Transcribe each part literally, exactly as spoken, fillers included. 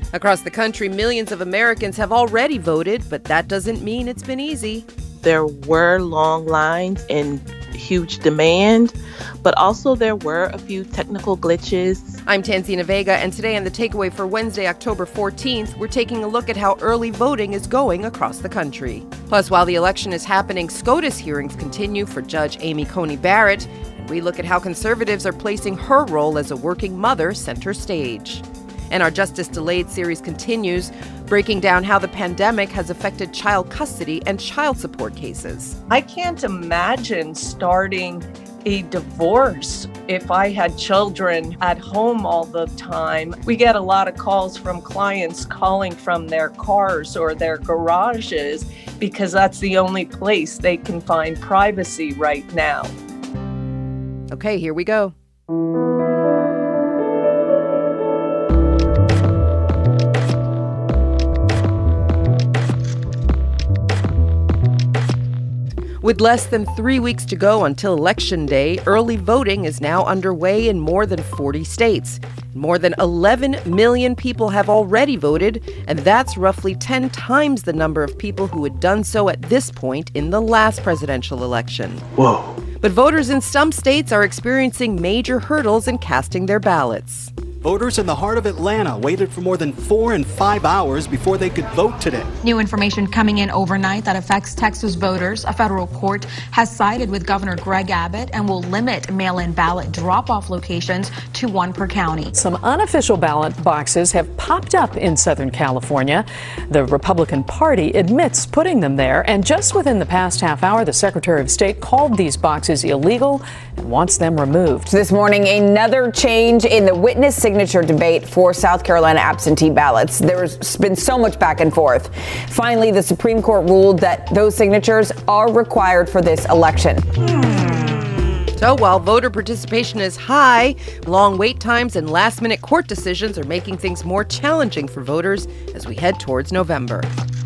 Across the country, millions of Americans have already voted, but that doesn't mean it's been easy. There were long lines and huge demand, but also there were a few technical glitches. I'm Tanzina Vega, and today on The Takeaway for Wednesday, October fourteenth, we're taking a look at how early voting is going across the country. Plus, while the election is happening, SCOTUS hearings continue for Judge Amy Coney Barrett, and we look at how conservatives are placing her role as a working mother center stage. And our Justice Delayed series continues, breaking down how the pandemic has affected child custody and child support cases. I can't imagine starting a divorce if I had children at home all the time. We get a lot of calls from clients calling from their cars or their garages because that's the only place they can find privacy right now. Okay, here we go. With less than three weeks to go until Election Day, early voting is now underway in more than forty states. More than eleven million people have already voted, and that's roughly ten times the number of people who had done so at this point in the last presidential election. Whoa. But voters in some states are experiencing major hurdles in casting their ballots. Voters in the heart of Atlanta waited for more than four and five hours before they could vote today. New information coming in overnight that affects Texas voters. A federal court has sided with Governor Greg Abbott and will limit mail-in ballot drop-off locations to one per county. Some unofficial ballot boxes have popped up in Southern California. The Republican Party admits putting them there, and just within the past half hour, the Secretary of State called these boxes illegal and wants them removed. This morning, another change in the witness signature debate for South Carolina absentee ballots. There's been so much back and forth. Finally, the Supreme Court ruled that those signatures are required for this election. So while voter participation is high, long wait times and last-minute court decisions are making things more challenging for voters as we head towards November.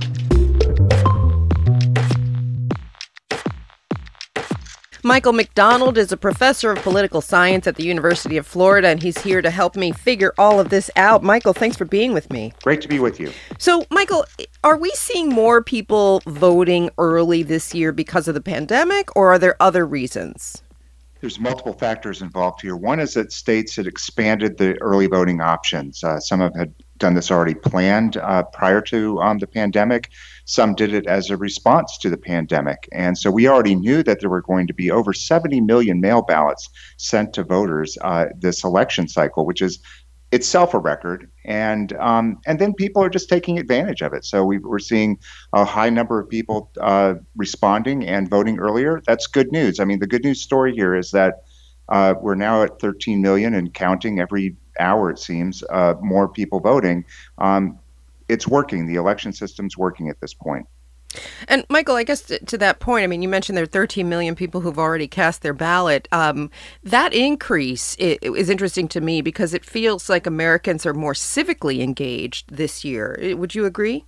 Michael McDonald is a professor of political science at the University of Florida, and he's here to help me figure all of this out. Michael, thanks for being with me. Great to be with you. So, Michael, are we seeing more people voting early this year because of the pandemic, or are there other reasons? There's multiple factors involved here. One is that states had expanded the early voting options. Uh, some have had done this already planned uh, prior to um, the pandemic. Some did it as a response to the pandemic. And so we already knew that there were going to be over seventy million mail ballots sent to voters uh, this election cycle, which is itself a record. And um, and then people are just taking advantage of it. So we, we're seeing a high number of people uh, responding and voting earlier. That's good news. I mean, the good news story here is that uh, we're now at thirteen million and counting every hour, it seems, uh, more people voting. Um, it's working. The election system's working at this point. And Michael, I guess to, to that point, I mean, you mentioned there are thirteen million people who've already cast their ballot. Um, that increase is, is interesting to me because it feels like Americans are more civically engaged this year. Would you agree?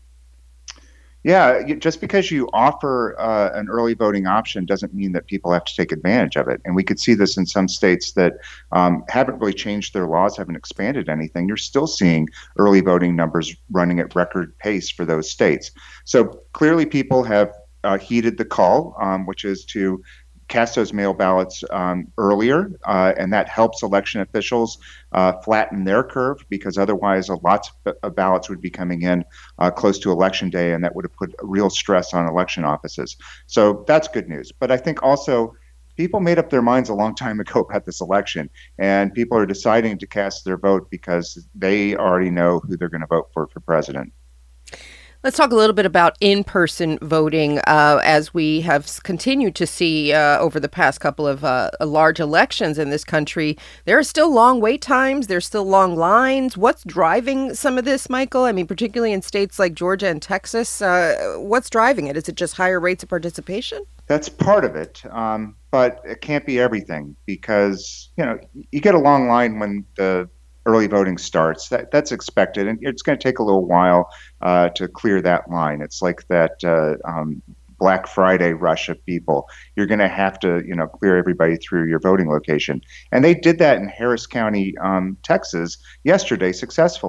Yeah, just because you offer uh, an early voting option doesn't mean that people have to take advantage of it. And we could see this in some states that um, haven't really changed their laws, haven't expanded anything. You're still seeing early voting numbers running at record pace for those states. So clearly people have uh, heeded the call, um, which is to cast those mail ballots um, earlier, uh, and that helps election officials uh, flatten their curve because otherwise a lots of ballots would be coming in uh, close to Election Day, and that would have put real stress on election offices. So that's good news. But I think also people made up their minds a long time ago about this election, and people are deciding to cast their vote because they already know who they're going to vote for for president. Let's talk a little bit about in-person voting uh, as we have continued to see uh, over the past couple of uh, large elections in this country. There are still long wait times. There's still long lines. What's driving some of this, Michael? I mean, particularly in states like Georgia and Texas, uh, what's driving it? Is it just higher rates of participation? That's part of it, um, but it can't be everything because, you know, you get a long line when the early voting starts. That, that's expected, and it's going to take a little while uh, to clear that line. It's like that uh, um, Black Friday rush of people. You're going to have to, you know, clear everybody through your voting location. And they did that in Harris County, um, Texas, yesterday successfully.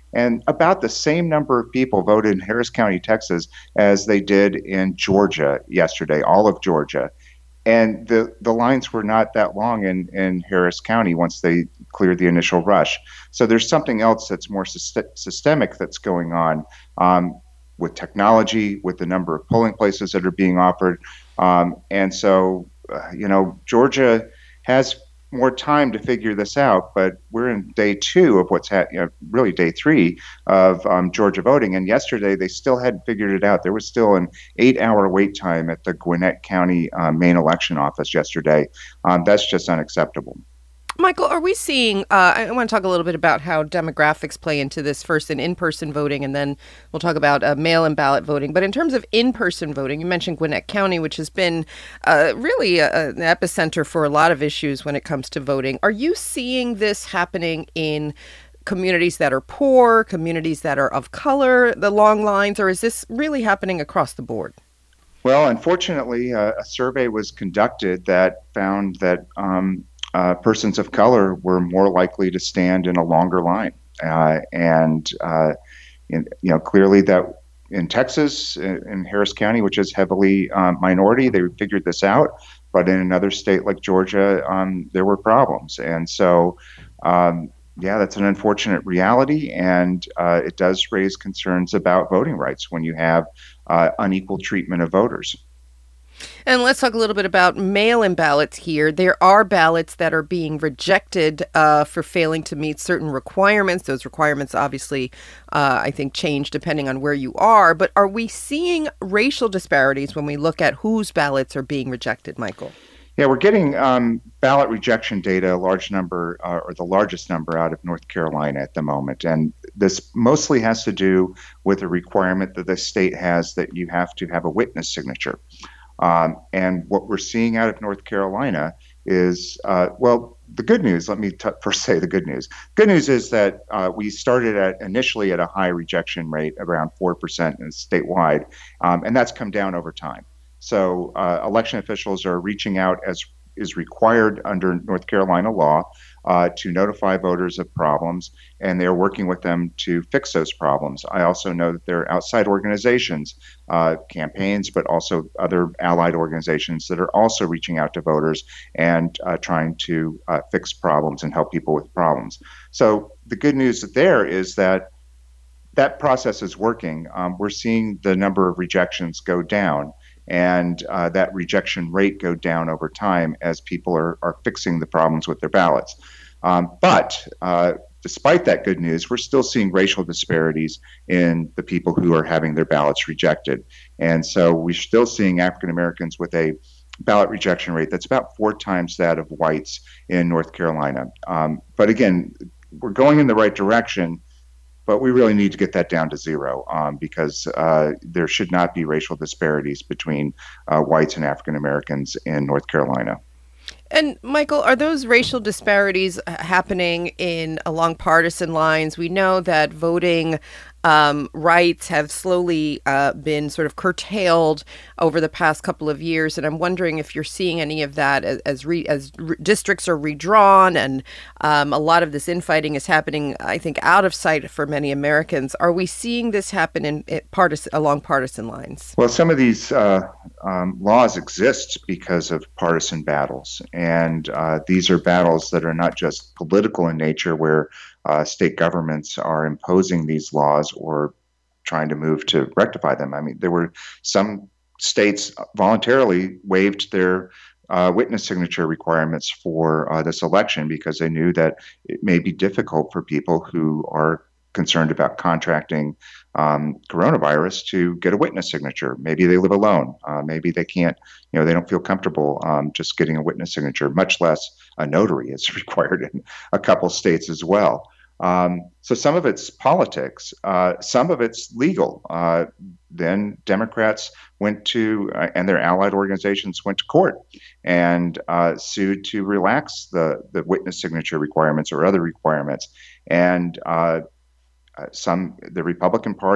And about the same number of people voted in Harris County, Texas, as they did in Georgia yesterday, all of Georgia. And the, the lines were not that long in, in Harris County once they cleared the initial rush. So there's something else that's more syst- systemic that's going on um, with technology, with the number of polling places that are being offered. Um, and so, uh, you know, Georgia has more time to figure this out, but we're in day two of what's ha- you know, really day three of um, Georgia voting. And yesterday they still hadn't figured it out. There was still an eight-hour wait time at the Gwinnett County uh, main election office yesterday. Um, that's just unacceptable. Michael, are we seeing, uh, I want to talk a little bit about how demographics play into this, first in in-person voting, and then we'll talk about uh, mail-in ballot voting. But in terms of in-person voting, you mentioned Gwinnett County, which has been uh, really a, an epicenter for a lot of issues when it comes to voting. Are you seeing this happening in communities that are poor, communities that are of color, the long lines, or is this really happening across the board? Well, unfortunately, uh, a survey was conducted that found that um, Uh, persons of color were more likely to stand in a longer line. Uh, and, uh, in, you know, clearly that in Texas, in, in Harris County, which is heavily um, minority, they figured this out. But in another state like Georgia, um, there were problems. And so, um, yeah, that's an unfortunate reality. And uh, it does raise concerns about voting rights when you have uh, unequal treatment of voters. And let's talk a little bit about mail-in ballots here. There are ballots that are being rejected uh, for failing to meet certain requirements. Those requirements obviously, uh, I think, change depending on where you are. But are we seeing racial disparities when we look at whose ballots are being rejected, Michael? Yeah, we're getting um, ballot rejection data, a large number, uh, or the largest number out of North Carolina at the moment. And this mostly has to do with a requirement that the state has that you have to have a witness signature. Um, and what we're seeing out of North Carolina is, uh, well, the good news, let me t- first say the good news. Good news is that uh, we started at initially at a high rejection rate, around four percent statewide, um, and that's come down over time. So uh, election officials are reaching out, as is required under North Carolina law, uh, to notify voters of problems, and they're working with them to fix those problems. I also know that there are outside organizations, uh, campaigns, but also other allied organizations that are also reaching out to voters and uh, trying to uh, fix problems and help people with problems. So the good news there is that that process is working. Um, we're seeing the number of rejections go down, and uh, that rejection rate go down over time as people are, are fixing the problems with their ballots. Um, but uh, despite that good news, we're still seeing racial disparities in the people who are having their ballots rejected. And so we're still seeing African Americans with a ballot rejection rate that's about four times that of whites in North Carolina. Um, but again, we're going in the right direction, but we really need to get that down to zero um, because uh, there should not be racial disparities between uh, whites and African Americans in North Carolina. And Michael, are those racial disparities happening in along partisan lines? We know that voting um, rights have slowly uh, been sort of curtailed over the past couple of years, and I'm wondering if you're seeing any of that as as, re, as re, districts are redrawn, and um, a lot of this infighting is happening, I think, out of sight for many Americans. Are we seeing this happen in, in partisan along partisan lines? Well, some of these uh, um, laws exist because of partisan battles. And uh, these are battles that are not just political in nature, where uh, state governments are imposing these laws or trying to move to rectify them. I mean, there were some states voluntarily waived their uh, witness signature requirements for uh, this election because they knew that it may be difficult for people who are concerned about contracting um, coronavirus to get a witness signature. Maybe they live alone. Uh, maybe they can't, you know, they don't feel comfortable um, just getting a witness signature, much less a notary. It's required in a couple states as well. Um, so some of it's politics, uh, some of it's legal. Uh, then Democrats went to, uh, and their allied organizations went to court and uh, sued to relax the, the witness signature requirements or other requirements. And uh, Uh, some, the Republican Party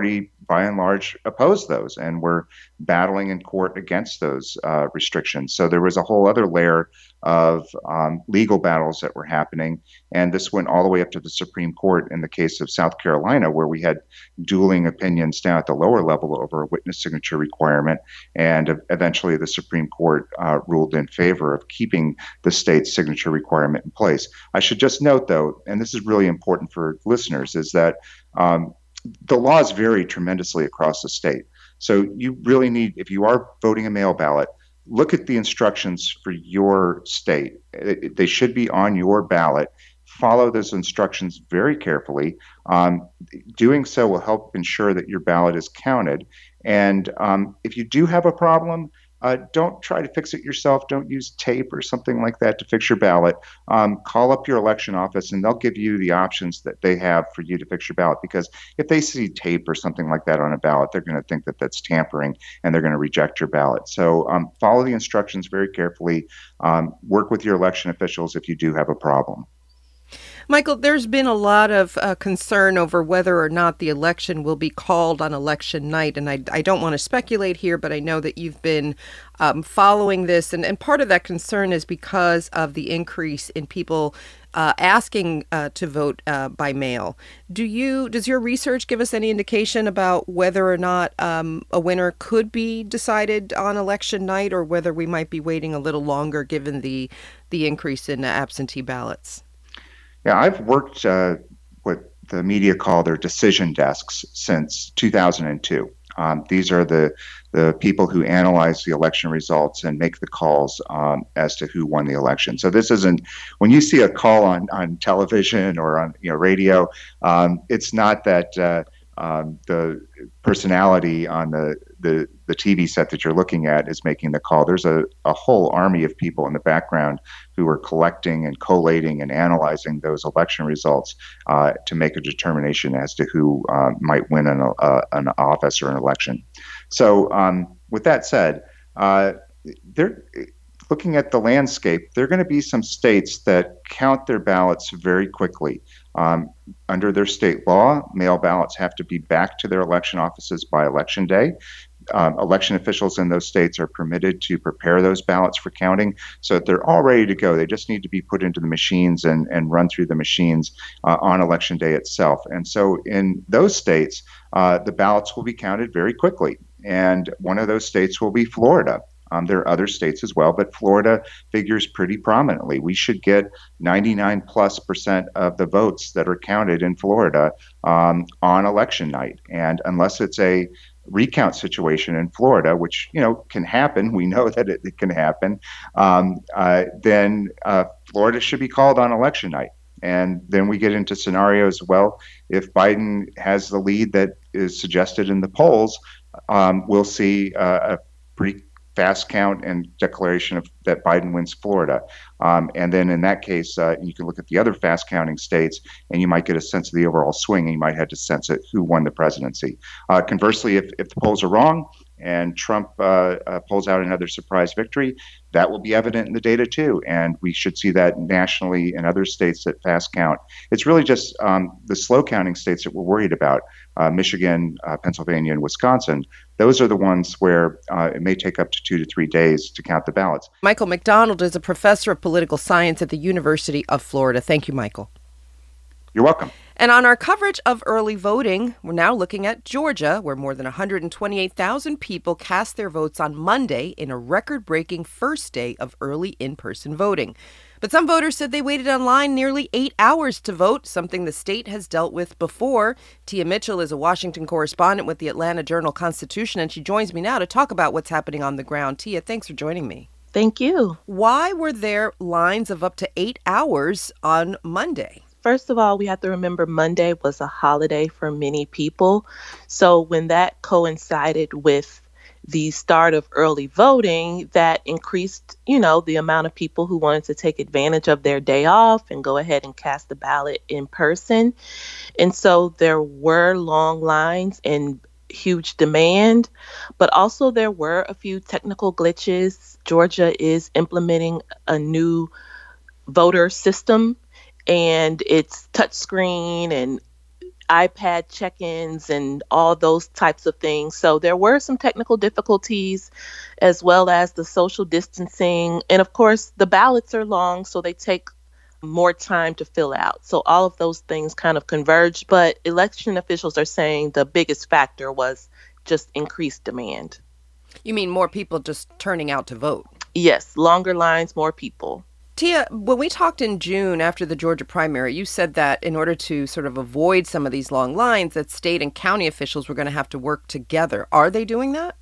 by and large, opposed those and were battling in court against those uh, restrictions. So there was a whole other layer of um, legal battles that were happening. And this went all the way up to the Supreme Court in the case of South Carolina, where we had dueling opinions down at the lower level over a witness signature requirement. And eventually the Supreme Court uh, ruled in favor of keeping the state's signature requirement in place. I should just note, though, and this is really important for listeners, is that um, the laws vary tremendously across the state. So you really need, if you are voting a mail ballot, look at the instructions for your state. It, they should be on your ballot. Follow those instructions very carefully. Um, doing so will help ensure that your ballot is counted. And um, if you do have a problem, uh, don't try to fix it yourself. Don't use tape or something like that to fix your ballot. Um, call up your election office and they'll give you the options that they have for you to fix your ballot. Because if they see tape or something like that on a ballot, they're going to think that that's tampering and they're going to reject your ballot. So um, follow the instructions very carefully. Um, work with your election officials if you do have a problem. Michael, there's been a lot of uh, concern over whether or not the election will be called on election night. And I, I don't want to speculate here, but I know that you've been um, following this. And, and part of that concern is because of the increase in people uh, asking uh, to vote uh, by mail. Do you, does your research give us any indication about whether or not um, a winner could be decided on election night, or whether we might be waiting a little longer given the, the increase in uh, absentee ballots? Yeah, I've worked uh, what the media call their decision desks since two thousand two. Um, these are the the people who analyze the election results and make the calls um, as to who won the election. So this isn't, when you see a call on, on television or on you know radio, um, it's not that uh, um, the personality on the, the the T V set that you're looking at is making the call. There's a, a whole army of people in the background who are collecting and collating and analyzing those election results uh, to make a determination as to who uh, might win an, uh, an office or an election. So um, with that said, uh, they're looking at the landscape. There are going to be some states that count their ballots very quickly. Um, under their state law, mail ballots have to be back to their election offices by election day. Um, election officials in those states are permitted to prepare those ballots for counting so that they're all ready to go. They just need to be put into the machines and, and run through the machines uh, on election day itself. And so in those states, uh, the ballots will be counted very quickly. And one of those states will be Florida. Um, there are other states as well, but Florida figures pretty prominently. We should get ninety-nine plus percent of the votes that are counted in Florida um, on election night. And unless it's a recount situation in Florida, which, you know, can happen, we know that it, it can happen, um, uh, then uh, Florida should be called on election night. And then we get into scenarios, well, if Biden has the lead that is suggested in the polls, um, we'll see uh, a pretty fast count and declaration of that Biden wins Florida. Um, and then in that case, uh, you can look at the other fast counting states and you might get a sense of the overall swing, and you might have to sense it who won the presidency. Uh, conversely, if, if the polls are wrong and Trump uh, uh, pulls out another surprise victory, that will be evident in the data too. And we should see that nationally in other states that fast count. It's really just um, the slow counting states that we're worried about, uh, Michigan, uh, Pennsylvania, and Wisconsin. Those are the ones where uh, it may take up to two to three days to count the ballots. Michael McDonald is a professor of political science at the University of Florida. Thank you, Michael. You're welcome. And on our coverage of early voting, we're now looking at Georgia, where more than one hundred twenty-eight thousand people cast their votes on Monday in a record-breaking first day of early in-person voting. But some voters said they waited online nearly eight hours to vote, something the state has dealt with before. Tia Mitchell is a Washington correspondent with the Atlanta Journal-Constitution, and she joins me now to talk about what's happening on the ground. Tia, thanks for joining me. Thank you. Why were there lines of up to eight hours on Monday? First of all, we have to remember Monday was a holiday for many people. So when that coincided with the start of early voting, that increased, you know, the amount of people who wanted to take advantage of their day off and go ahead and cast the ballot in person. And so there were long lines and huge demand, but also there were a few technical glitches. Georgia is implementing a new voter system, and it's touchscreen and iPad check-ins and all those types of things. So there were some technical difficulties, as well as the social distancing. And of course, the ballots are long, so they take more time to fill out. So all of those things kind of converged. But election officials are saying the biggest factor was just increased demand. You mean more people just turning out to vote? Yes, longer lines, more people. Tia, when we talked in June after the Georgia primary, you said that in order to sort of avoid some of these long lines, that state and county officials were going to have to work together. Are they doing that?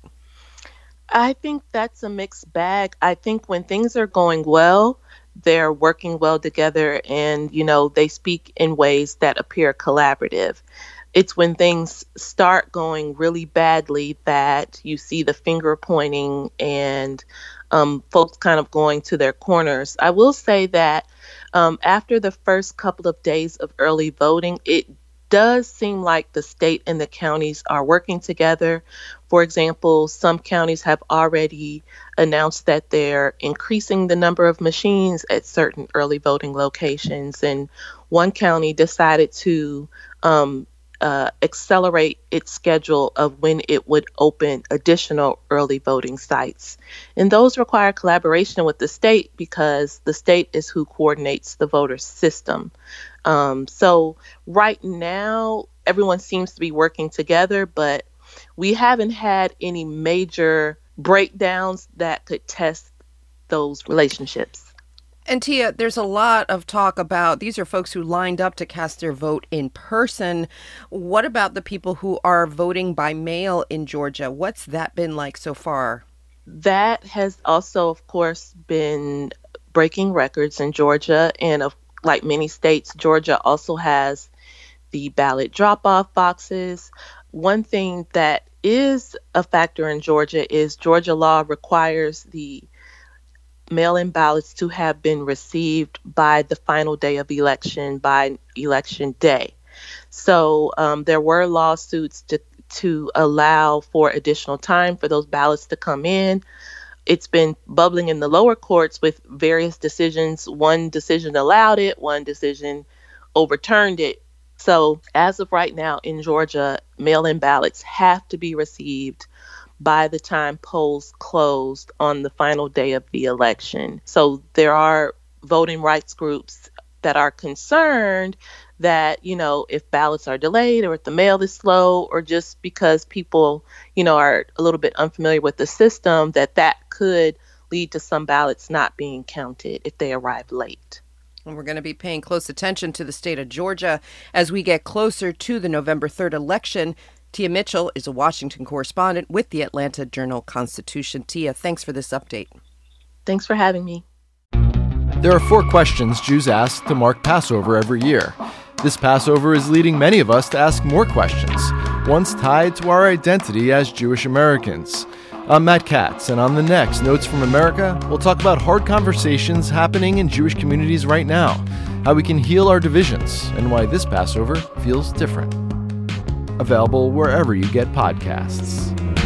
I think that's a mixed bag. I think when things are going well, they're working well together and, you know, they speak in ways that appear collaborative. It's when things start going really badly that you see the finger pointing and um, folks kind of going to their corners. I will say that um, after the first couple of days of early voting, it does seem like the state and the counties are working together. For example, some counties have already announced that they're increasing the number of machines at certain early voting locations. And one county decided to um, uh, accelerate its schedule of when it would open additional early voting sites. And those require collaboration with the state because the state is who coordinates the voter system. Um, so right now, everyone seems to be working together, but we haven't had any major breakdowns that could test those relationships. And Tia, there's a lot of talk about these are folks who lined up to cast their vote in person. What about the people who are voting by mail in Georgia? What's that been like so far? That has also, of course, been breaking records in Georgia. And of, like many states, Georgia also has the ballot drop-off boxes. One thing that is a factor in Georgia is Georgia law requires the mail-in ballots to have been received by the final day of election, by election day. So um, there were lawsuits to, to allow for additional time for those ballots to come in. It's been bubbling in the lower courts with various decisions. One decision allowed it, one decision overturned it. So as of right now in Georgia, mail-in ballots have to be received by the time polls closed on the final day of the election. So there are voting rights groups that are concerned that, you know, if ballots are delayed or if the mail is slow or just because people, you know, are a little bit unfamiliar with the system, that that could lead to some ballots not being counted if they arrive late. And we're going to be paying close attention to the state of Georgia as we get closer to the November third election. Tia Mitchell is a Washington correspondent with the Atlanta Journal-Constitution. Tia, thanks for this update. Thanks for having me. There are four questions Jews ask to mark Passover every year. This Passover is leading many of us to ask more questions, ones tied to our identity as Jewish Americans. I'm Matt Katz, and on the next Notes from America, we'll talk about hard conversations happening in Jewish communities right now, how we can heal our divisions, and why this Passover feels different. Available wherever you get podcasts.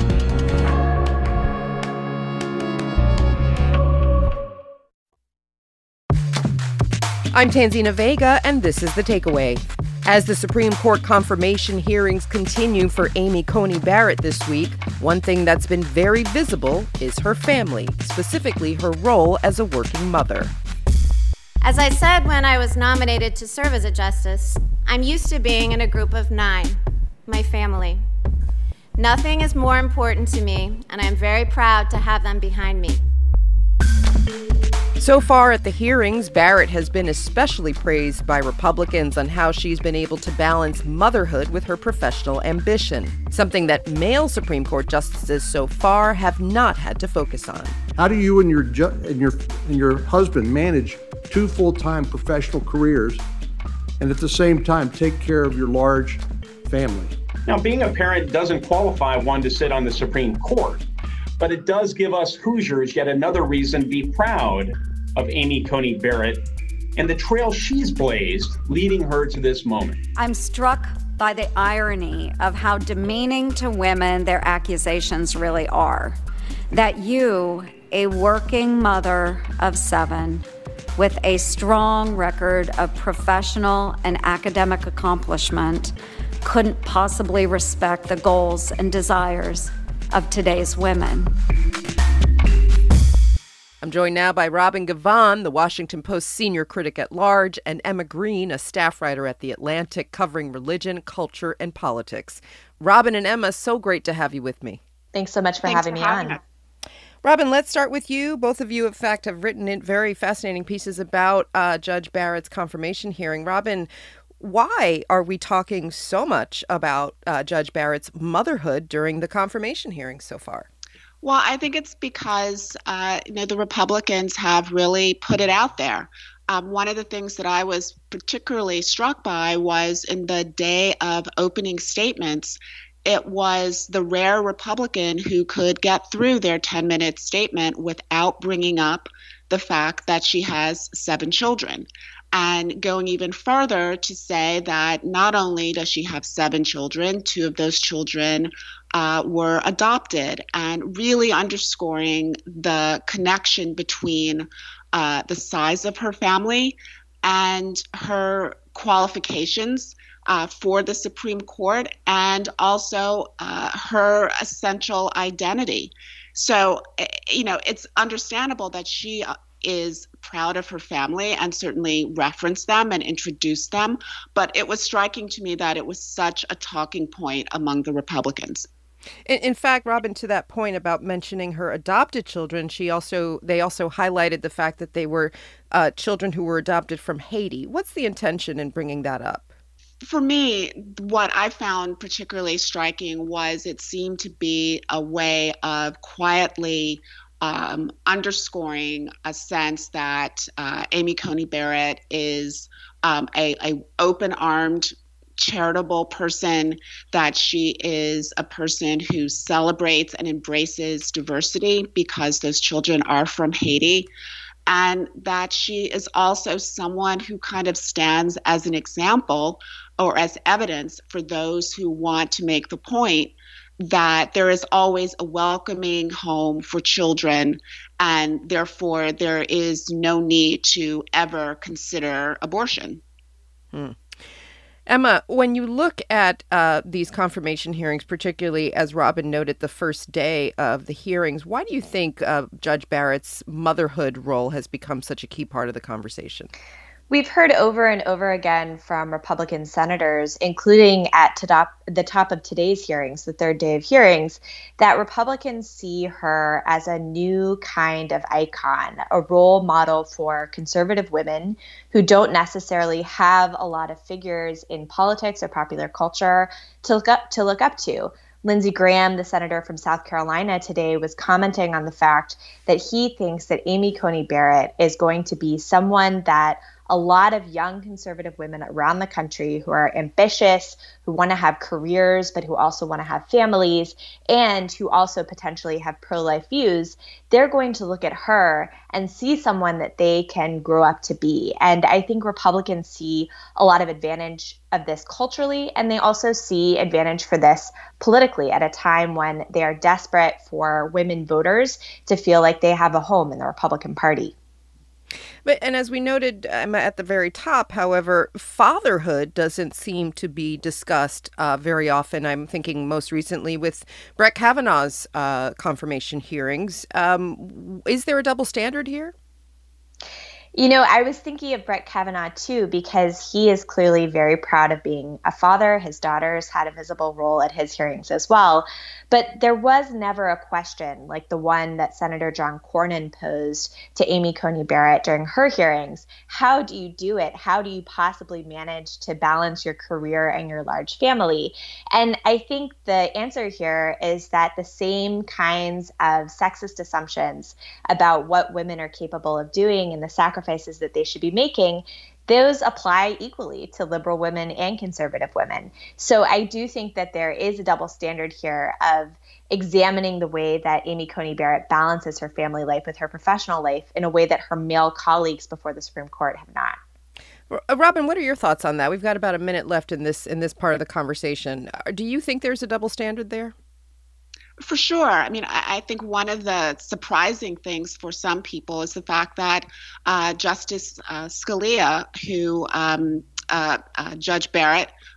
I'm Tanzina Vega, and this is The Takeaway. As the Supreme Court confirmation hearings continue for Amy Coney Barrett this week, one thing that's been very visible is her family, specifically her role as a working mother. As I said when I was nominated to serve as a justice, I'm used to being in a group of nine. My family. Nothing is more important to me, and I'm very proud to have them behind me. So far at the hearings, Barrett has been especially praised by Republicans on how she's been able to balance motherhood with her professional ambition, something that male Supreme Court justices so far have not had to focus on. How do you and your ju- and your and your husband manage two full-time professional careers and at the same time take care of your large family? Now, being a parent doesn't qualify one to sit on the Supreme Court, but it does give us Hoosiers yet another reason to be proud of Amy Coney Barrett and the trail she's blazed, leading her to this moment. I'm struck by the irony of how demeaning to women their accusations really are. That you, a working mother of seven, with a strong record of professional and academic accomplishment, couldn't possibly respect the goals and desires of today's women. I'm joined now by Robin Givhan, the Washington Post senior critic at large, and Emma Green, a staff writer at The Atlantic, covering religion, culture, and politics. Robin and Emma, so great to have you with me. Thanks so much for Thanks having for me having on. us. Robin, let's start with you. Both of you, in fact, have written in very fascinating pieces about uh, Judge Barrett's confirmation hearing. Robin, why are we talking so much about uh, Judge Barrett's motherhood during the confirmation hearing so far? Well, I think it's because uh, you know the Republicans have really put it out there. Um, one of the things that I was particularly struck by was in the day of opening statements, it was the rare Republican who could get through their ten-minute statement without bringing up the fact that she has seven children. And going even further to say that not only does she have seven children, two of those children uh, were adopted, and really underscoring the connection between uh, the size of her family and her qualifications uh, for the Supreme Court, and also uh, her essential identity. So, you know, it's understandable that she is proud of her family and certainly referenced them and introduced them. But it was striking to me that it was such a talking point among the Republicans. In, in fact, Robin, to that point about mentioning her adopted children, she also they also highlighted the fact that they were uh, children who were adopted from Haiti. What's the intention in bringing that up? For me, what I found particularly striking was it seemed to be a way of quietly Um, underscoring a sense that uh, Amy Coney Barrett is um, a, a open-armed, charitable person, that she is a person who celebrates and embraces diversity because those children are from Haiti, and that she is also someone who kind of stands as an example or as evidence for those who want to make the point that there is always a welcoming home for children, and therefore there is no need to ever consider abortion. Hmm. Emma, when you look at uh, these confirmation hearings, particularly as Robin noted, the first day of the hearings, why do you think uh, Judge Barrett's motherhood role has become such a key part of the conversation? We've heard over and over again from Republican senators, including at top, the top of today's hearings, the third day of hearings, that Republicans see her as a new kind of icon, a role model for conservative women who don't necessarily have a lot of figures in politics or popular culture to look up to. Look up to. Lindsey Graham, the senator from South Carolina today, was commenting on the fact that he thinks that Amy Coney Barrett is going to be someone that a lot of young conservative women around the country who are ambitious, who want to have careers, but who also want to have families, and who also potentially have pro-life views, they're going to look at her and see someone that they can grow up to be. And I think Republicans see a lot of advantage of this culturally, and they also see advantage for this politically at a time when they are desperate for women voters to feel like they have a home in the Republican Party. But, and as we noted um, at the very top, however, fatherhood doesn't seem to be discussed uh, very often. I'm thinking most recently with Brett Kavanaugh's uh, confirmation hearings. Um, is there a double standard here? You know, I was thinking of Brett Kavanaugh, too, because he is clearly very proud of being a father. His daughters had a visible role at his hearings as well. But there was never a question like the one that Senator John Cornyn posed to Amy Coney Barrett during her hearings. How do you do it? How do you possibly manage to balance your career and your large family? And I think the answer here is that the same kinds of sexist assumptions about what women are capable of doing and the sacrifices that they should be making, those apply equally to liberal women and conservative women. So I do think that there is a double standard here of examining the way that Amy Coney Barrett balances her family life with her professional life in a way that her male colleagues before the Supreme Court have not. Robin, what are your thoughts on that? We've got about a minute left in this in this part of the conversation. Do you think there's a double standard there? For sure. I mean, I, I think one of the surprising things for some people is the fact that uh, Justice uh, Scalia, who um, uh, uh, Judge Barrett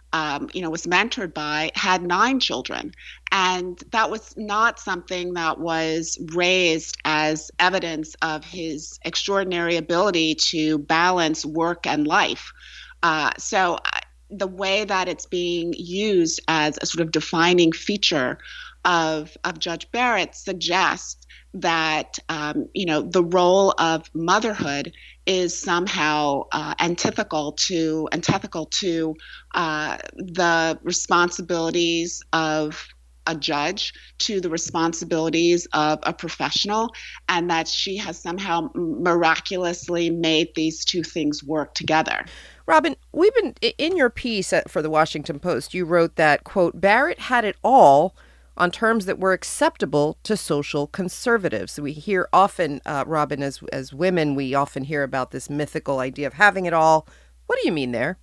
um, you know, was mentored by, had nine children. And that was not something that was raised as evidence of his extraordinary ability to balance work and life. Uh, so the way that it's being used as a sort of defining feature of, of Judge Barrett suggests that, um, you know, the role of motherhood is somehow uh, antithetical to antithetical to uh, the responsibilities of a judge, to the responsibilities of a professional, and that she has somehow miraculously made these two things work together. Robin, we've been in your piece for the Washington Post, you wrote that, quote, Barrett had it all on terms that were acceptable to social conservatives. We hear often, uh, Robin, as as women, we often hear about this mythical idea of having it all. What do you mean there?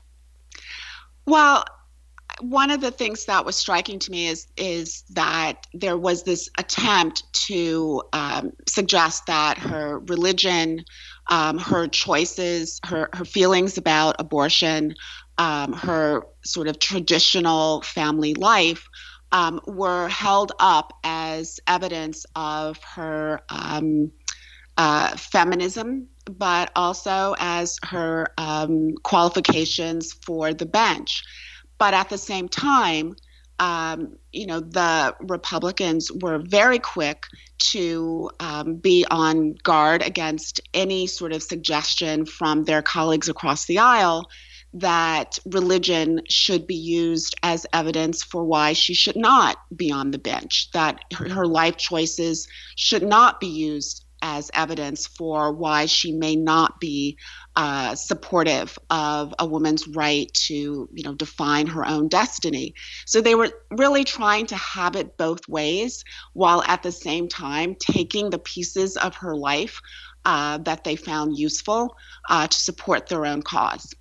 Well, one of the things that was striking to me is is that there was this attempt to um, suggest that her religion, um, her choices, her, her feelings about abortion, um, her sort of traditional family life um, were held up as evidence of her um, uh, feminism, but also as her um, qualifications for the bench. But at the same time, um, you know, the Republicans were very quick to um, be on guard against any sort of suggestion from their colleagues across the aisle that religion should be used as evidence for why she should not be on the bench, that her, her life choices should not be used as evidence for why she may not be uh, supportive of a woman's right to, you know, define her own destiny. So they were really trying to have it both ways, while at the same time taking the pieces of her life uh, that they found useful uh, to support their own cause.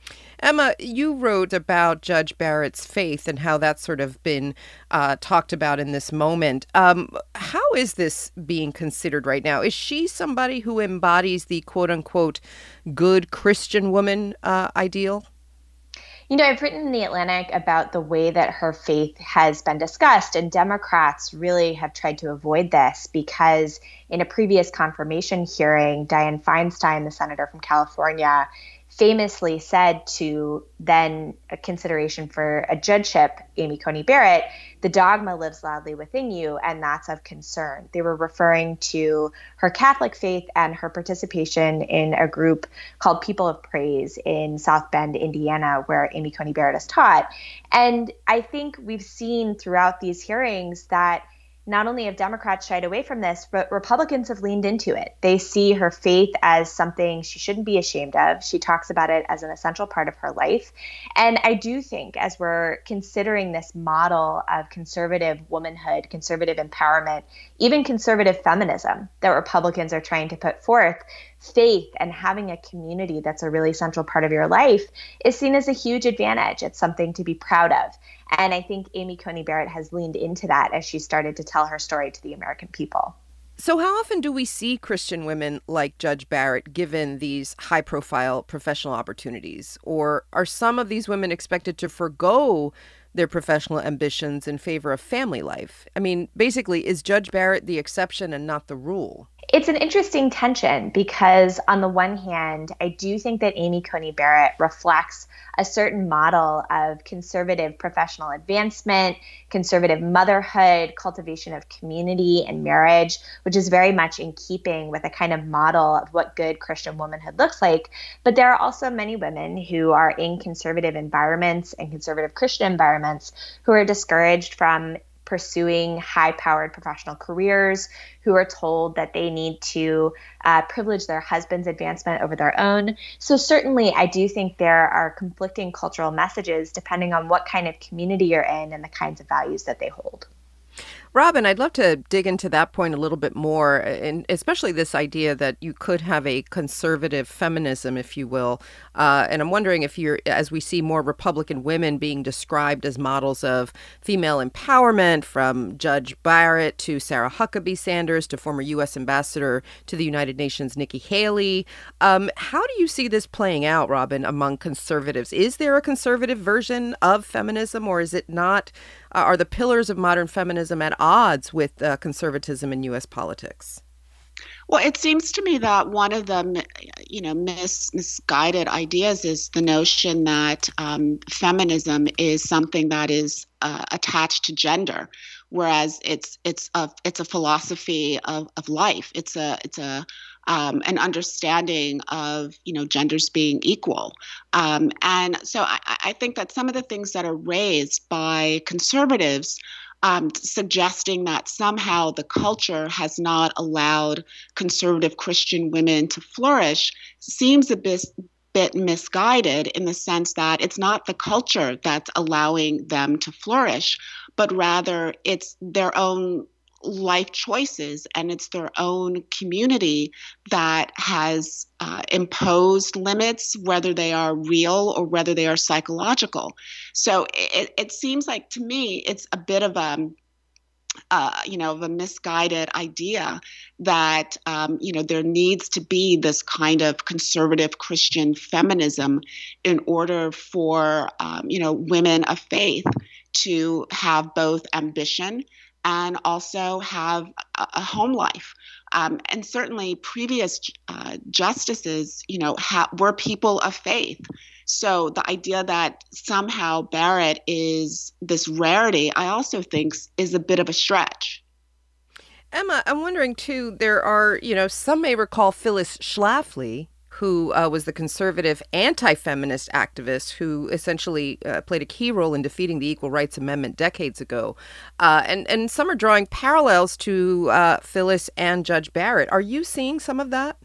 Emma, you wrote about Judge Barrett's faith and how that's sort of been uh, talked about in this moment. Um, how is this being considered right now? Is she somebody who embodies the quote unquote good Christian woman uh, ideal? You know, I've written in The Atlantic about the way that her faith has been discussed, and Democrats really have tried to avoid this because in a previous confirmation hearing, Dianne Feinstein, the senator from California, famously said to then a consideration for a judgeship, Amy Coney Barrett, the dogma lives loudly within you, and that's of concern. They were referring to her Catholic faith and her participation in a group called People of Praise in South Bend, Indiana, where Amy Coney Barrett is taught. And I think we've seen throughout these hearings that not only have Democrats shied away from this, but Republicans have leaned into it. They see her faith as something she shouldn't be ashamed of. She talks about it as an essential part of her life. And I do think as we're considering this model of conservative womanhood, conservative empowerment, even conservative feminism that Republicans are trying to put forth, faith and having a community that's a really central part of your life is seen as a huge advantage. It's something to be proud of. And I think Amy Coney Barrett has leaned into that as she started to tell her story to the American people. So how often do we see Christian women like Judge Barrett given these high-profile professional opportunities? Or are some of these women expected to forgo their professional ambitions in favor of family life? I mean, basically, is Judge Barrett the exception and not the rule? It's an interesting tension because on the one hand, I do think that Amy Coney Barrett reflects a certain model of conservative professional advancement, conservative motherhood, cultivation of community and marriage, which is very much in keeping with a kind of model of what good Christian womanhood looks like. But there are also many women who are in conservative environments and conservative Christian environments who are discouraged from pursuing high-powered professional careers, who are told that they need to uh, privilege their husband's advancement over their own. So certainly I do think there are conflicting cultural messages depending on what kind of community you're in and the kinds of values that they hold. Robin, I'd love to dig into that point a little bit more, and especially this idea that you could have a conservative feminism, if you will. Uh, and I'm wondering if you're, as we see more Republican women being described as models of female empowerment, from Judge Barrett to Sarah Huckabee Sanders to former U S Ambassador to the United Nations Nikki Haley. Um, how do you see this playing out, Robin, among conservatives? Is there a conservative version of feminism, or is it not? Uh, are the pillars of modern feminism at odds with uh, conservatism in U S politics? Well, it seems to me that one of the, you know, mis- misguided ideas is the notion that um, feminism is something that is uh, attached to gender, whereas it's it's a it's a philosophy of, of life. It's a it's a um, an understanding of, you know, genders being equal, um, and so I, I think that some of the things that are raised by conservatives, Um, suggesting that somehow the culture has not allowed conservative Christian women to flourish, seems a bit, bit misguided, in the sense that it's not the culture that's allowing them to flourish, but rather it's their own life choices, and it's their own community that has uh, imposed limits, whether they are real or whether they are psychological. So it, it seems like, to me, it's a bit of a Uh, you know, of a misguided idea that, um, you know, there needs to be this kind of conservative Christian feminism in order for, um, you know, women of faith to have both ambition and also have a, a home life. Um, and certainly previous uh, justices, you know, ha- were people of faith. So the idea that somehow Barrett is this rarity, I also think is a bit of a stretch. Emma, I'm wondering too, there are, you know, some may recall Phyllis Schlafly, who uh, was the conservative anti-feminist activist who essentially uh, played a key role in defeating the Equal Rights Amendment decades ago. Uh, and, and some are drawing parallels to uh, Phyllis and Judge Barrett. Are you seeing some of that?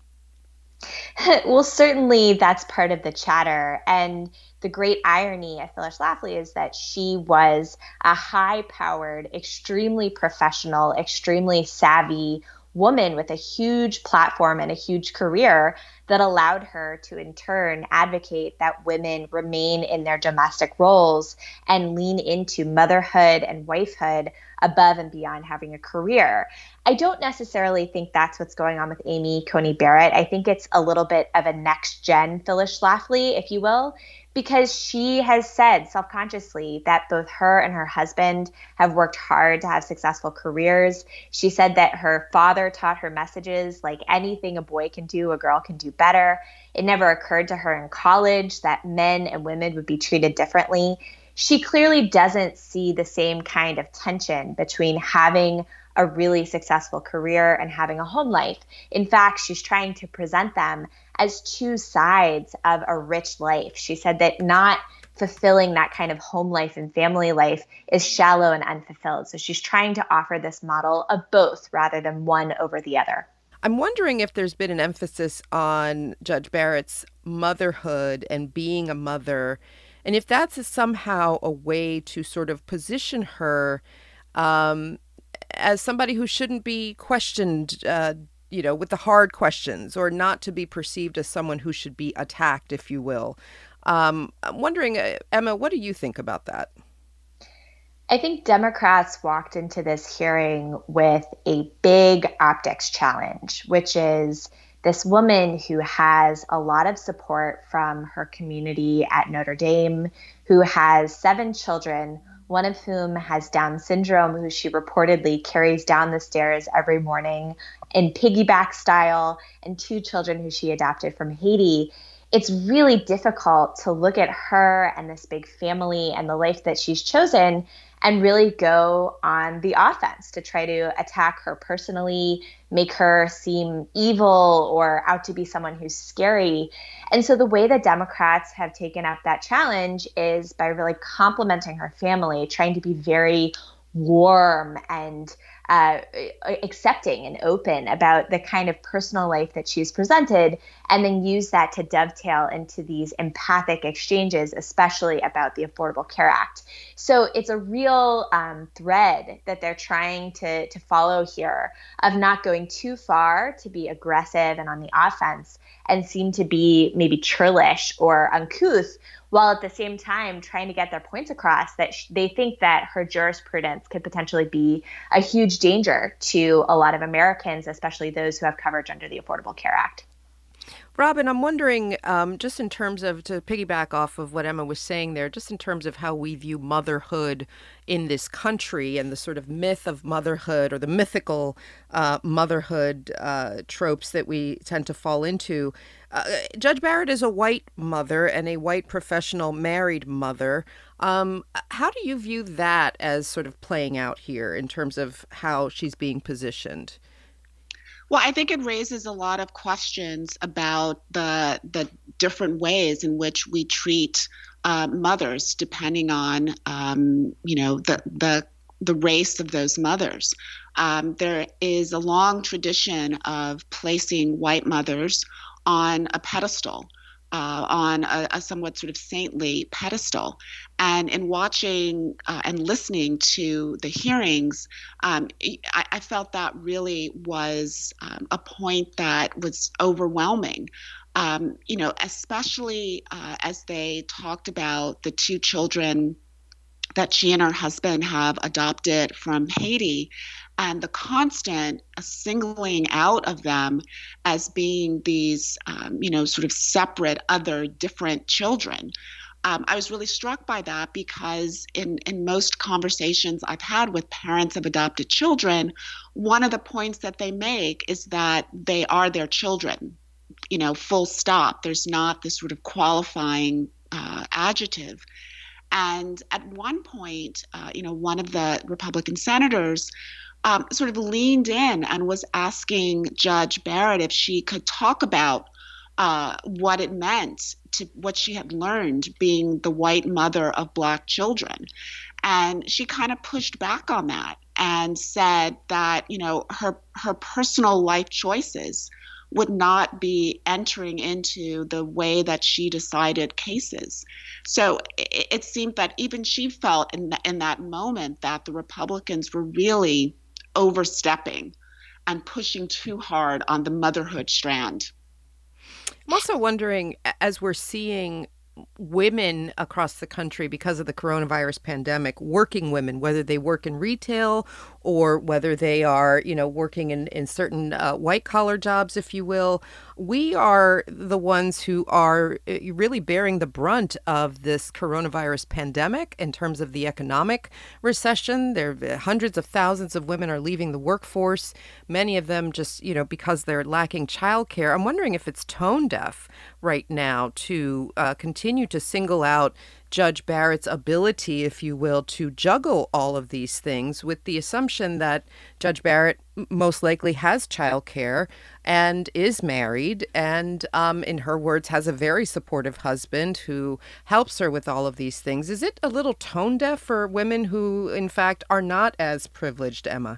Well, certainly that's part of the chatter. And the great irony of Phyllis Schlafly is that she was a high-powered, extremely professional, extremely savvy woman with a huge platform and a huge career that allowed her to, in turn, advocate that women remain in their domestic roles and lean into motherhood and wifehood above and beyond having a career. I don't necessarily think that's what's going on with Amy Coney Barrett. I think it's a little bit of a next-gen Phyllis Schlafly, if you will, because she has said self-consciously that both her and her husband have worked hard to have successful careers. She said that her father taught her messages like anything a boy can do, a girl can do better. It never occurred to her in college that men and women would be treated differently. She clearly doesn't see the same kind of tension between having a really successful career and having a home life. In fact, she's trying to present them as two sides of a rich life. She said that not fulfilling that kind of home life and family life is shallow and unfulfilled. So she's trying to offer this model of both rather than one over the other. I'm wondering if there's been an emphasis on Judge Barrett's motherhood and being a mother, and if that's a, somehow a way to sort of position her um, as somebody who shouldn't be questioned, uh, you know, with the hard questions, or not to be perceived as someone who should be attacked, if you will. Um, I'm wondering, uh, Emma, what do you think about that? I think Democrats walked into this hearing with a big optics challenge, which is this woman who has a lot of support from her community at Notre Dame, who has seven children, one of whom has Down syndrome, who she reportedly carries down the stairs every morning in piggyback style, and two children who she adopted from Haiti. It's really difficult to look at her and this big family and the life that she's chosen and really go on the offense to try to attack her personally, make her seem evil or out to be someone who's scary. And so the way that Democrats have taken up that challenge is by really complimenting her family, trying to be very warm and uh, accepting and open about the kind of personal life that she's presented, and then use that to dovetail into these empathic exchanges, especially about the Affordable Care Act. So it's a real um, thread that they're trying to, to follow here of not going too far to be aggressive and on the offense and seem to be maybe churlish or uncouth, while at the same time trying to get their points across that sh- they think that her jurisprudence could potentially be a huge danger to a lot of Americans, especially those who have coverage under the Affordable Care Act. Robin, I'm wondering, um, just in terms of, to piggyback off of what Emma was saying there, just in terms of how we view motherhood in this country and the sort of myth of motherhood or the mythical uh, motherhood uh, tropes that we tend to fall into. Uh, Judge Barrett is a white mother and a white professional married mother. Um, how do you view that as sort of playing out here in terms of how she's being positioned? Well, I think it raises a lot of questions about the the different ways in which we treat uh, mothers, depending on um, you know the the the race of those mothers. Um, there is a long tradition of placing white mothers on a pedestal, uh, on a, a somewhat sort of saintly pedestal. And in watching uh, and listening to the hearings, um, I, I felt that really was um, a point that was overwhelming. Um, you know, especially uh, as they talked about the two children that she and her husband have adopted from Haiti, and the constant singling out of them as being these, um, you know, sort of separate, other, different children. Um, I was really struck by that because in, in most conversations I've had with parents of adopted children, one of the points that they make is that they are their children, you know, full stop. There's not this sort of qualifying uh, adjective. And at one point, uh, you know, one of the Republican senators um, sort of leaned in and was asking Judge Barrett if she could talk about uh, what it meant to what she had learned being the white mother of Black children. And she kind of pushed back on that and said that, you know, her her personal life choices would not be entering into the way that she decided cases. So it, it seemed that even she felt in, the, in that moment that the Republicans were really overstepping and pushing too hard on the motherhood strand. I'm also wondering, as we're seeing women across the country because of the coronavirus pandemic, working women, whether they work in retail or whether they are, you know, working in, in certain uh, white collar jobs, if you will, we are the ones who are really bearing the brunt of this coronavirus pandemic in terms of the economic recession. There are hundreds of thousands of women are leaving the workforce, many of them just, you know, because they're lacking childcare. I'm wondering if it's tone deaf right now to uh, continue to single out Judge Barrett's ability, if you will, to juggle all of these things with the assumption that Judge Barrett most likely has childcare and is married and, um, in her words, has a very supportive husband who helps her with all of these things. Is it a little tone deaf for women who, in fact, are not as privileged, Emma?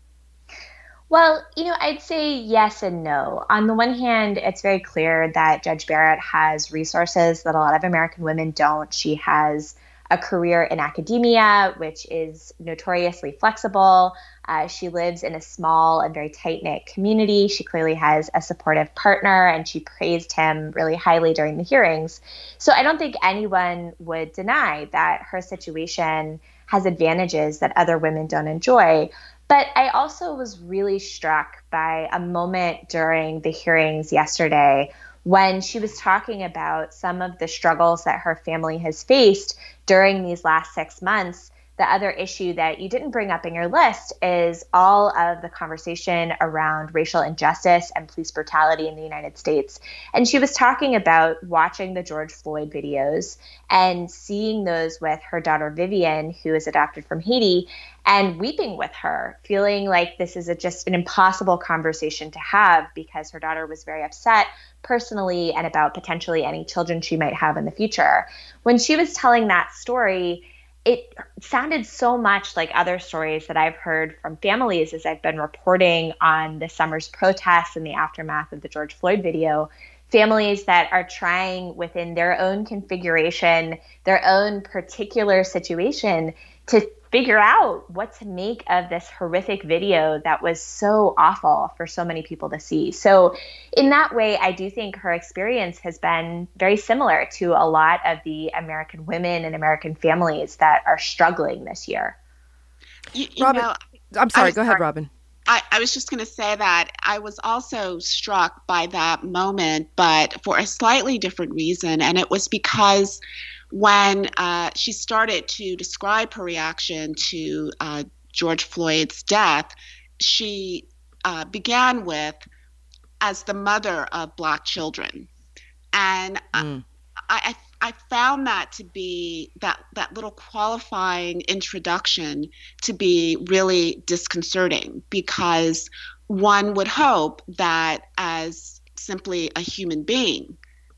Well, you know, I'd say yes and no. On the one hand, it's very clear that Judge Barrett has resources that a lot of American women don't. She has a career in academia, which is notoriously flexible. Uh, she lives in a small and very tight-knit community. She clearly has a supportive partner, and she praised him really highly during the hearings. So I don't think anyone would deny that her situation has advantages that other women don't enjoy. But I also was really struck by a moment during the hearings yesterday when she was talking about some of the struggles that her family has faced during these last six months. The other issue that you didn't bring up in your list is all of the conversation around racial injustice and police brutality in the United States. And she was talking about watching the George Floyd videos and seeing those with her daughter Vivian, who is adopted from Haiti, and weeping with her, feeling like this is a, just an impossible conversation to have because her daughter was very upset personally and about potentially any children she might have in the future. When she was telling that story, it sounded so much like other stories that I've heard from families as I've been reporting on the summer's protests and the aftermath of the George Floyd video, families that are trying within their own configuration, their own particular situation to figure out what to make of this horrific video that was so awful for so many people to see. So in that way, I do think her experience has been very similar to a lot of the American women and American families that are struggling this year. You, you Robin, know, I'm sorry, I'm go ahead, sorry. Robin. I, I was just going to say that I was also struck by that moment, but for a slightly different reason. And it was because when uh, she started to describe her reaction to uh, George Floyd's death, she uh, began with, as the mother of Black children. And mm. I, I, I found that to be, that, that little qualifying introduction to be really disconcerting, because one would hope that as simply a human being,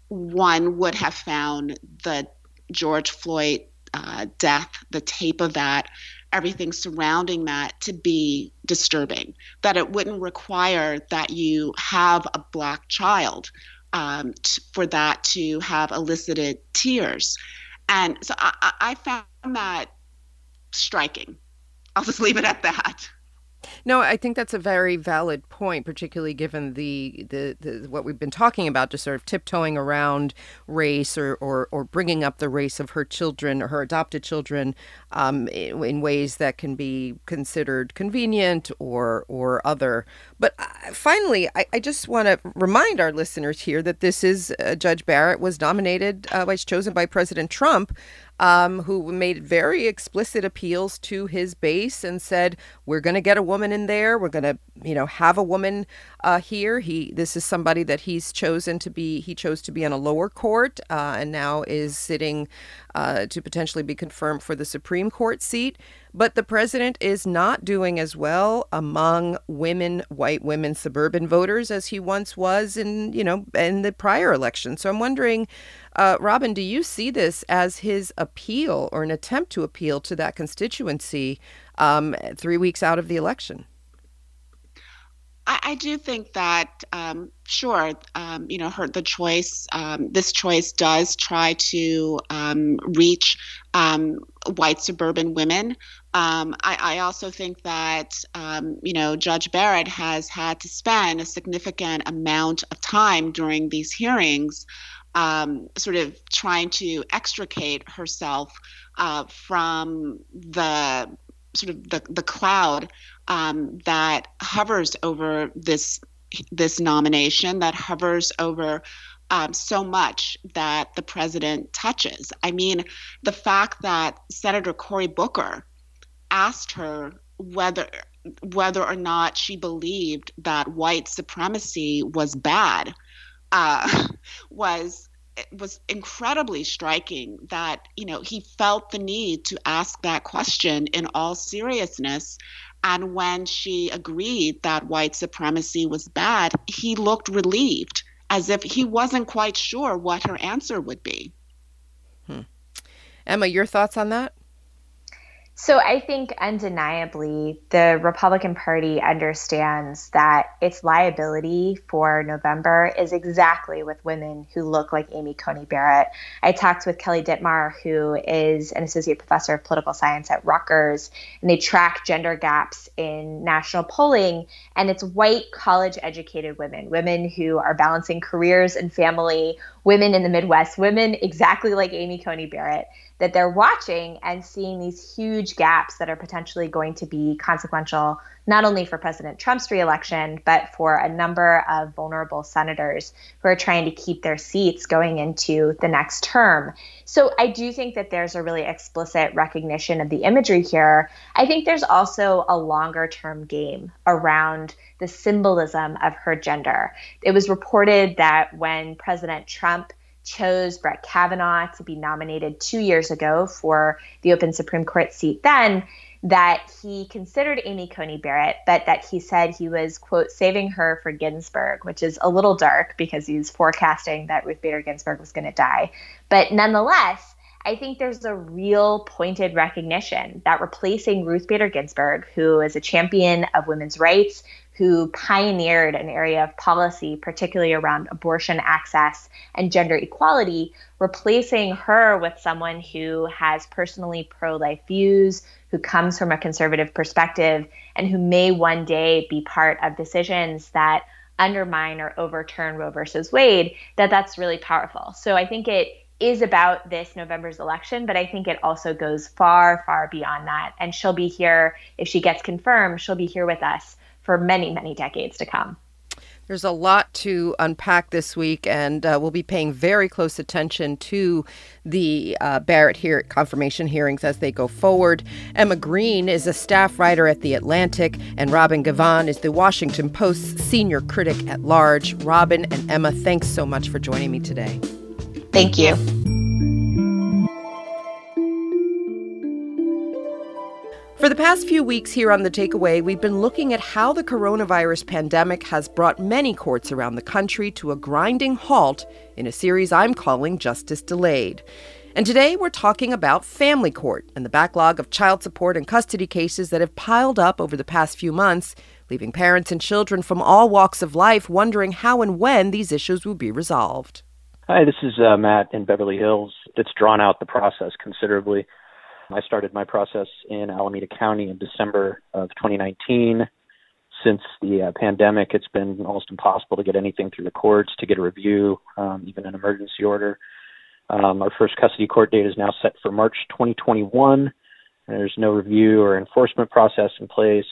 one would have found the George Floyd uh, death, the tape of that, everything surrounding that to be disturbing, that it wouldn't require that you have a Black child um, t- for that to have elicited tears. And so I, I found that striking. I'll just leave it at that. No, I think that's a very valid point, particularly given the, the, the what we've been talking about, just sort of tiptoeing around race or, or, or bringing up the race of her children or her adopted children um, in, in ways that can be considered convenient or or other. But uh, finally, I, I just want to remind our listeners here that this is uh, Judge Barrett was nominated, uh, was chosen by President Trump, Um, who made very explicit appeals to his base and said, we're going to get a woman in there. We're going to, you know, have a woman uh, here. He, this is somebody that he's chosen to be, he chose to be on a lower court uh, and now is sitting uh, to potentially be confirmed for the Supreme Court seat. But the president is not doing as well among women, white women, suburban voters as he once was in, you know, in the prior election. So I'm wondering, uh, Robin, do you see this as his appeal or an attempt to appeal to that constituency um, three weeks out of the election? I, I do think that, um, sure, um, you know, her, the choice, um, this choice does try to um, reach um, white suburban women. Um, I, I also think that, um, you know, Judge Barrett has had to spend a significant amount of time during these hearings um, sort of trying to extricate herself uh, from the sort of the, the cloud um, that hovers over this this nomination, that hovers over um, so much that the president touches. I mean, the fact that Senator Cory Booker asked her whether whether or not she believed that white supremacy was bad uh, was was incredibly striking. That, you know, he felt the need to ask that question in all seriousness. And when she agreed that white supremacy was bad, he looked relieved, as if he wasn't quite sure what her answer would be. Hmm. Emma, your thoughts on that? So I think undeniably the Republican Party understands that its liability for November is exactly with women who look like Amy Coney Barrett. I talked with Kelly Dittmar, who is an associate professor of political science at Rutgers, and they track gender gaps in national polling, and it's white college-educated women, women who are balancing careers and family, women in the Midwest, women exactly like Amy Coney Barrett, that they're watching and seeing these huge gaps that are potentially going to be consequential, not only for President Trump's reelection, but for a number of vulnerable senators who are trying to keep their seats going into the next term. So I do think that there's a really explicit recognition of the imagery here. I think there's also a longer term game around the symbolism of her gender. It was reported that when President Trump chose Brett Kavanaugh to be nominated two years ago for the open Supreme Court seat then, that he considered Amy Coney Barrett, but that he said he was, quote, saving her for Ginsburg, which is a little dark because he's forecasting that Ruth Bader Ginsburg was going to die. But nonetheless, I think there's a real pointed recognition that replacing Ruth Bader Ginsburg, who is a champion of women's rights, who pioneered an area of policy, particularly around abortion access and gender equality, replacing her with someone who has personally pro-life views, who comes from a conservative perspective, and who may one day be part of decisions that undermine or overturn Roe versus Wade, that that's really powerful. So I think it is about this November's election, but I think it also goes far, far beyond that. And she'll be here, if she gets confirmed, she'll be here with us for many, many decades to come. There's a lot to unpack this week, and uh, we'll be paying very close attention to the uh, Barrett hear- confirmation hearings as they go forward. Emma Green is a staff writer at The Atlantic, and Robin Givhan is the Washington Post's senior critic at large. Robin and Emma, thanks so much for joining me today. Thank you. For the past few weeks here on The Takeaway, we've been looking at how the coronavirus pandemic has brought many courts around the country to a grinding halt in a series I'm calling Justice Delayed. And today we're talking about family court and the backlog of child support and custody cases that have piled up over the past few months, leaving parents and children from all walks of life wondering how and when these issues will be resolved. Hi, this is uh, Matt in Beverly Hills. It's drawn out the process considerably. I started my process in Alameda County in December of twenty nineteen. Since the uh, pandemic, it's been almost impossible to get anything through the courts, to get a review, um, even an emergency order. Um, our first custody court date is now set for March twenty twenty-one. There's no review or enforcement process in place.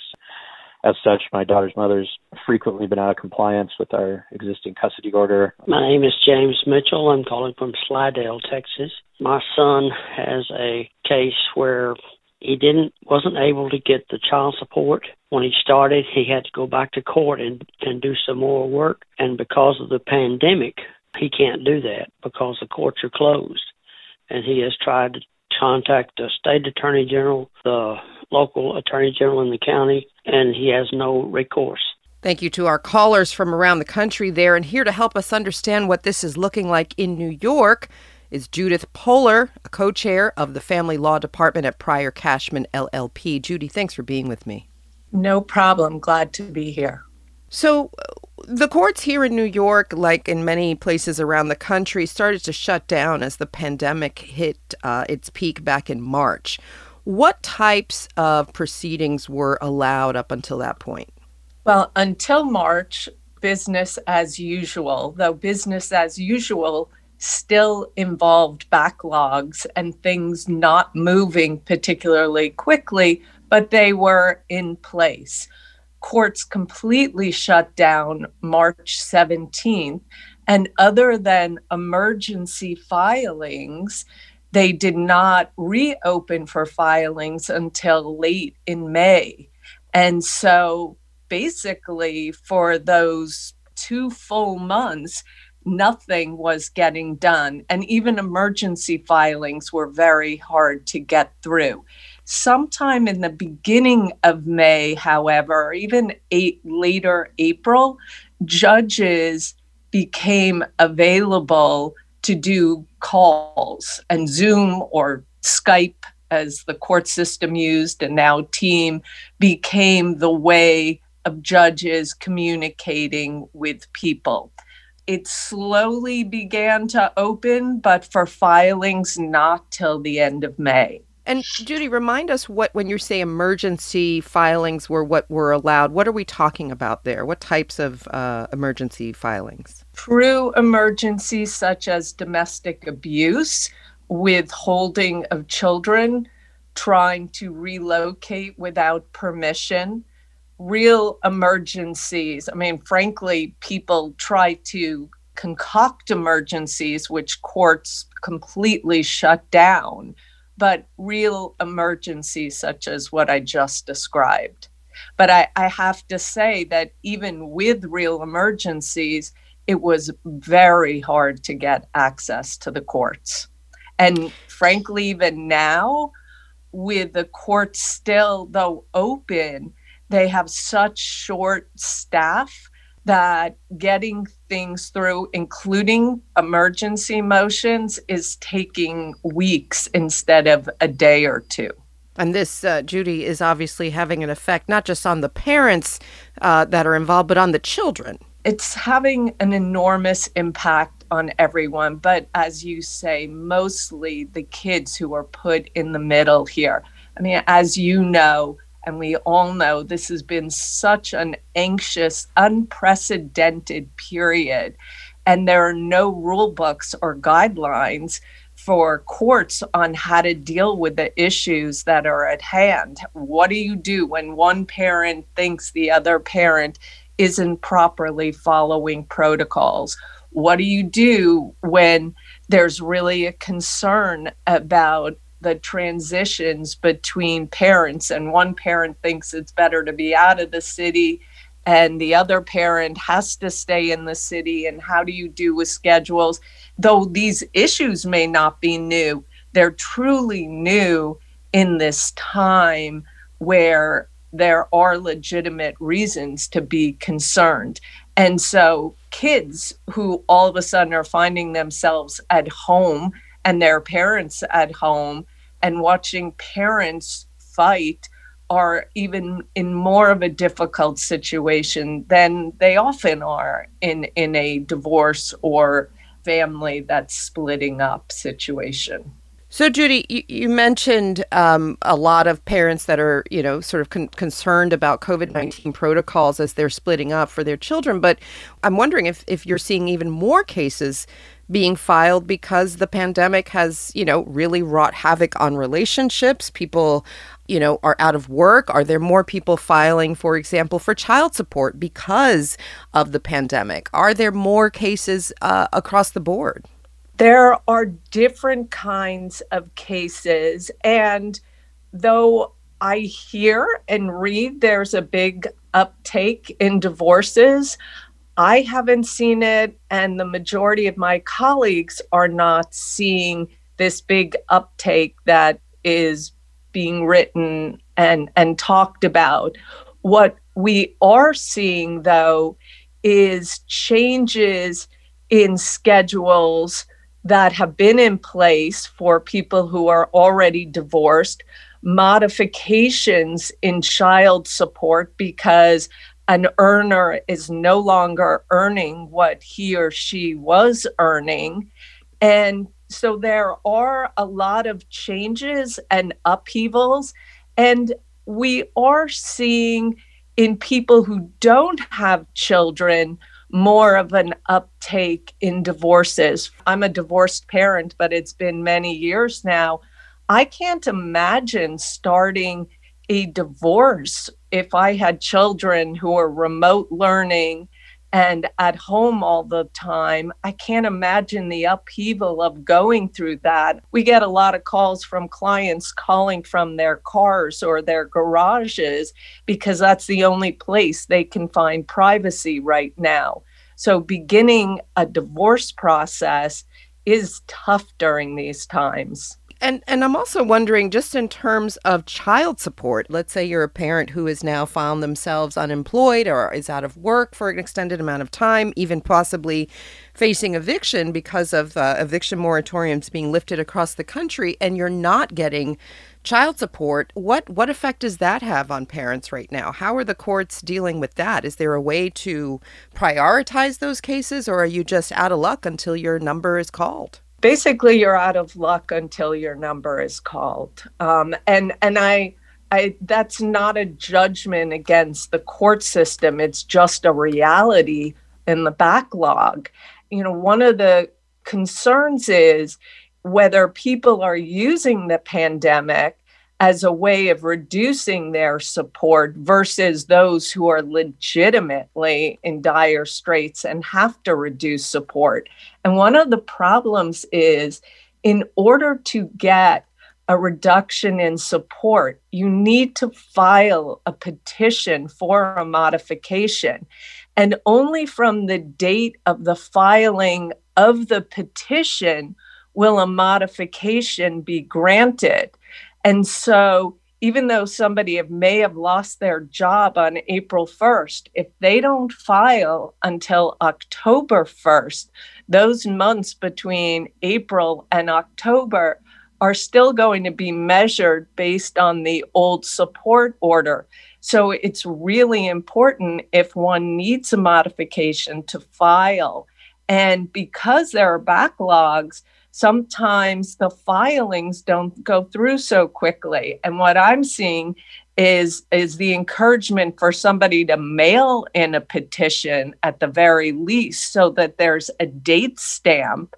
As such, my daughter's mother's frequently been out of compliance with our existing custody order. My name is James Mitchell. I'm calling from Slidell, Texas. My son has a case where he didn't wasn't able to get the child support. When he started, he had to go back to court and, and do some more work. And because of the pandemic, he can't do that because the courts are closed. And he has tried to contact the state attorney general, the local attorney general in the county, and he has no recourse. Thank you to our callers from around the country there. And here to help us understand what this is looking like in New York is Judith Poehler, a co-chair of the Family Law Department at Pryor Cashman L L P. Judy, thanks for being with me. No problem. Glad to be here. So the courts here in New York, like in many places around the country, started to shut down as the pandemic hit uh, its peak back in March. What types of proceedings were allowed up until that point? Well, until March, business as usual, though business as usual still involved backlogs and things not moving particularly quickly, but they were in place. Courts completely shut down March seventeenth, and other than emergency filings, they did not reopen for filings until late in May. And so basically for those two full months, nothing was getting done. And even emergency filings were very hard to get through. Sometime in the beginning of May, however, even eight, later April, judges became available to do calls, and Zoom or Skype, as the court system used, and now Team, became the way of judges communicating with people. It slowly began to open, but for filings, not till the end of May. And Judy, remind us what, when you say emergency filings were what were allowed, what are we talking about there? What types of uh, emergency filings? True emergencies such as domestic abuse, withholding of children, trying to relocate without permission, real emergencies. I mean, frankly, people try to concoct emergencies, which courts completely shut down, but real emergencies such as what I just described. But I, I have to say that even with real emergencies, it was very hard to get access to the courts. And frankly, even now, with the courts still, though open, they have such short staff that getting things through, including emergency motions, is taking weeks instead of a day or two. And this, uh, Judy, is obviously having an effect not just on the parents uh, that are involved, but on the children. It's having an enormous impact on everyone. But as you say, mostly the kids who are put in the middle here. I mean, as you know, and we all know, this has been such an anxious, unprecedented period. And there are no rule books or guidelines for courts on how to deal with the issues that are at hand. What do you do when one parent thinks the other parent isn't properly following protocols? What do you do when there's really a concern about the transitions between parents and one parent thinks it's better to be out of the city and the other parent has to stay in the city? And how do you do with schedules? Though these issues may not be new, they're truly new in this time where there are legitimate reasons to be concerned. And so kids who all of a sudden are finding themselves at home and their parents at home and watching parents fight are even in more of a difficult situation than they often are in, in a divorce or family that's splitting up situation. So, Judy, you, you mentioned um, a lot of parents that are, you know, sort of con- concerned about COVID nineteen protocols as they're splitting up for their children. But I'm wondering if, if you're seeing even more cases being filed because the pandemic has, you know, really wrought havoc on relationships. People, you know, are out of work. Are there more people filing, for example, for child support because of the pandemic? Are there more cases uh, across the board? There are different kinds of cases. And though I hear and read there's a big uptake in divorces, I haven't seen it, and the majority of my colleagues are not seeing this big uptake that is being written and, and talked about. What we are seeing, though, is changes in schedules that have been in place for people who are already divorced, modifications in child support because an earner is no longer earning what he or she was earning. And so there are a lot of changes and upheavals. And we are seeing in people who don't have children more of an uptake in divorces. I'm a divorced parent, but it's been many years now. I can't imagine starting a divorce if I had children who are remote learning and at home all the time. I can't imagine the upheaval of going through that. We get a lot of calls from clients calling from their cars or their garages because that's the only place they can find privacy right now. So beginning a divorce process is tough during these times. And and I'm also wondering, just in terms of child support, let's say you're a parent who has now found themselves unemployed or is out of work for an extended amount of time, even possibly facing eviction because of uh, eviction moratoriums being lifted across the country, and you're not getting child support. What what effect does that have on parents right now? How are the courts dealing with that? Is there a way to prioritize those cases, or are you just out of luck until your number is called? Basically, you're out of luck until your number is called. Um, and and I, I that's not a judgment against the court system. It's just a reality in the backlog. You know, one of the concerns is whether people are using the pandemic as a way of reducing their support versus those who are legitimately in dire straits and have to reduce support. And one of the problems is, in order to get a reduction in support, you need to file a petition for a modification. And only from the date of the filing of the petition will a modification be granted. And so even though somebody may have lost their job on April first, if they don't file until October first, those months between April and October are still going to be measured based on the old support order. So it's really important if one needs a modification to file. And because there are backlogs, sometimes the filings don't go through so quickly. And what I'm seeing is, is the encouragement for somebody to mail in a petition at the very least, so that there's a date stamp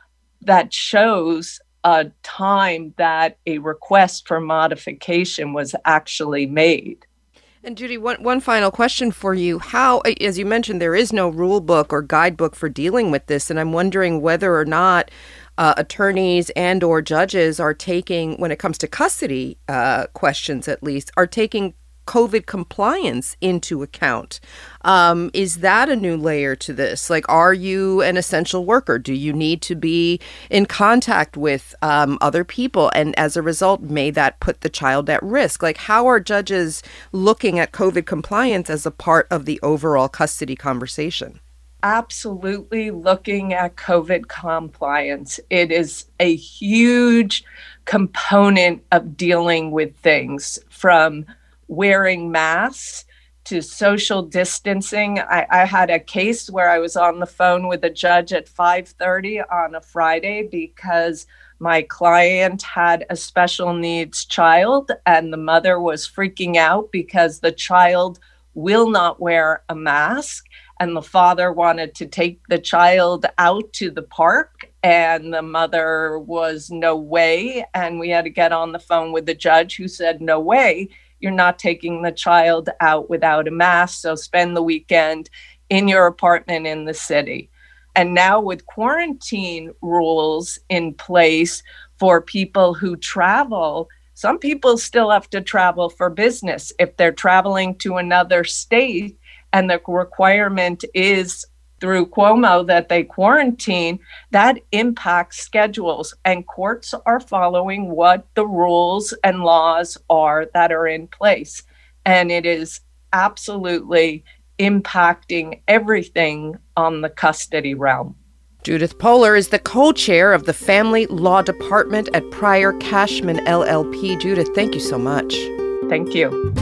that shows a time that a request for modification was actually made. And Judy, one, one final question for you. How, as you mentioned, there is no rule book or guidebook for dealing with this. And I'm wondering whether or not uh, attorneys and or judges are taking, when it comes to custody uh, questions at least, are taking COVID compliance into account. Um, is that a new layer to this? Like, are you an essential worker? Do you need to be in contact with um, other people? And as a result, may that put the child at risk? Like, how are judges looking at COVID compliance as a part of the overall custody conversation? Absolutely looking at COVID compliance. It is a huge component of dealing with things, from wearing masks to social distancing. I, I had a case where I was on the phone with a judge at five thirty on a Friday because my client had a special needs child and the mother was freaking out because the child will not wear a mask, and the father wanted to take the child out to the park and the mother was no way. And we had to get on the phone with the judge, who said, no way. You're not taking the child out without a mask, so spend the weekend in your apartment in the city. And now with quarantine rules in place for people who travel, some people still have to travel for business. If they're traveling to another state and the requirement is through Cuomo that they quarantine, that impacts schedules. And courts are following what the rules and laws are that are in place. And it is absolutely impacting everything on the custody realm. Judith Poehler is the co-chair of the Family Law Department at Pryor Cashman L L P. Judith, thank you so much. Thank you.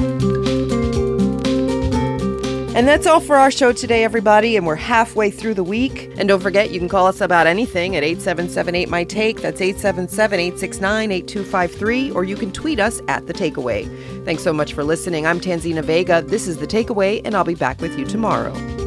And that's all for our show today, everybody. And we're halfway through the week. And don't forget, you can call us about anything at eight seven seven eight, M Y, TAKE. That's eight seven seven, eight six nine, eight two five three. Or you can tweet us at The Takeaway. Thanks so much for listening. I'm Tanzina Vega. This is The Takeaway, and I'll be back with you tomorrow.